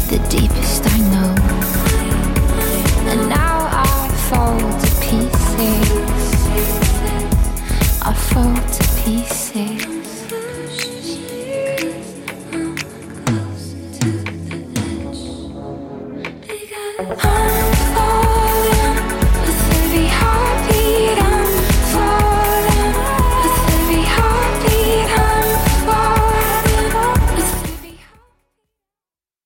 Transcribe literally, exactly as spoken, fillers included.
the deepest I know. And now I fall to pieces. I fall to pieces.